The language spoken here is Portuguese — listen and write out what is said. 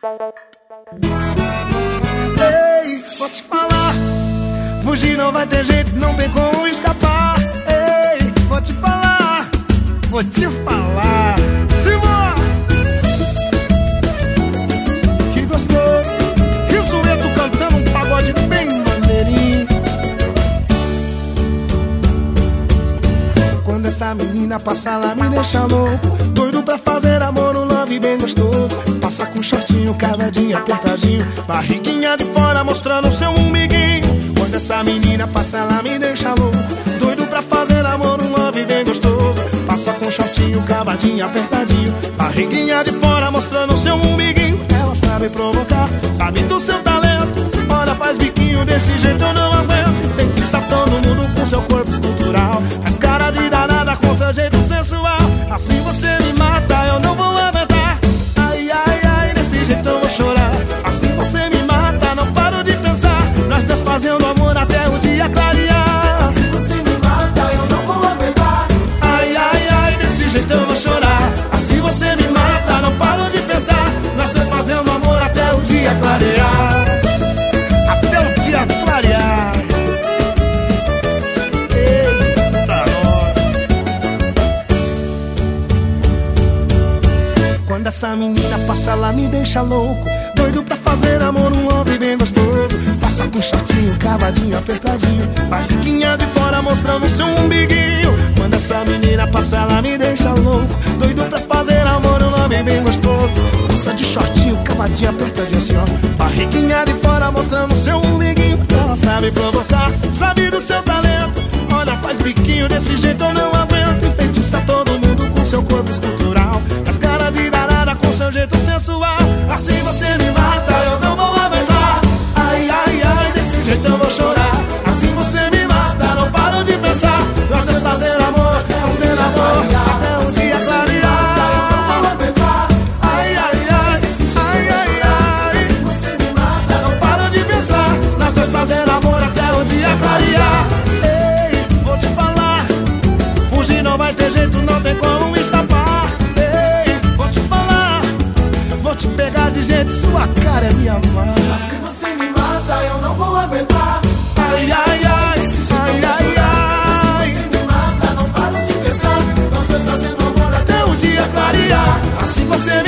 Ei, vou te falar, fugir não vai ter jeito, não tem como escapar. Ei, vou te falar, vou te falar. Simbora! Que gostoso, que sueto cantando um pagode bem maneirinho. Quando essa menina passa lá me deixa louco, doido pra fazer amor, um love bem gostoso. Passa com shortinho, cavadinho, apertadinho, barriguinha de fora mostrando seu umbiguinho. Quando essa menina passa lá me deixa louco, doido pra fazer amor, um love bem gostoso. Passa com shortinho, cavadinho, apertadinho, barriguinha de fora mostrando seu umbiguinho. Ela sabe provocar, sabe do seu talento. Olha, faz biquinho, desse jeito eu não aguento. Feitiça todo mundo com seu corpo escultural, faz cara de danada com seu jeito sensual. Assim você me mata, eu não vou aguentar. Ai, ai, ai, desse jeito eu vou chorar. Assim você me mata, não paro de pensar. Nós dois fazendo amor até o dia clarear. Assim você me mata, eu não vou aguentar. Ai, ai, ai, desse jeito eu vou chorar. Assim você me mata, não paro de pensar. Nós dois fazendo amor até o dia clarear. Até o dia clarear. Quando essa menina passa, ela me deixa louco, doido pra fazer amor, um love bem gostoso. Passa com shortinho, cavadinho, apertadinho, barriguinha de fora mostrando seu umbiguinho. Quando essa menina passa, ela me deixa louco, doido pra fazer amor, um love bem gostoso. Passa de shortinho, cavadinho, apertadinho assim ó, barriguinha de fora mostrando seu umbiguinho. Ela sabe provocar, sabe do seu talento. Olha, faz biquinho, desse jeito eu não aguento. Enfeitiça todo mundo com seu corpo escultural, faz cara de danada com seu jeito sensual. Assim você me mata, eu não vou aguentar. Ai, ai, ai, desse jeito eu vou chorar. Assim você me mata, não paro de pensar. Nós dois fazendo amor até o dia clarear. Ai, ai, ai, ai, ai, ai, assim você me mata, não paro de pensar. Nós dois fazendo amor até o dia clarear. Ei, vou te falar, fugir não vai ter jeito, não tem como escapar. Ei, vou te falar, vou te pegar de jeito, sua cara é minha mãe. assim você me mata, eu não vou aguentar. Ai, ai, ai, ai, ai, ai, Assim você me mata, não paro de pensar. Nós dois fazendo amor até até o dia clarear. Assim você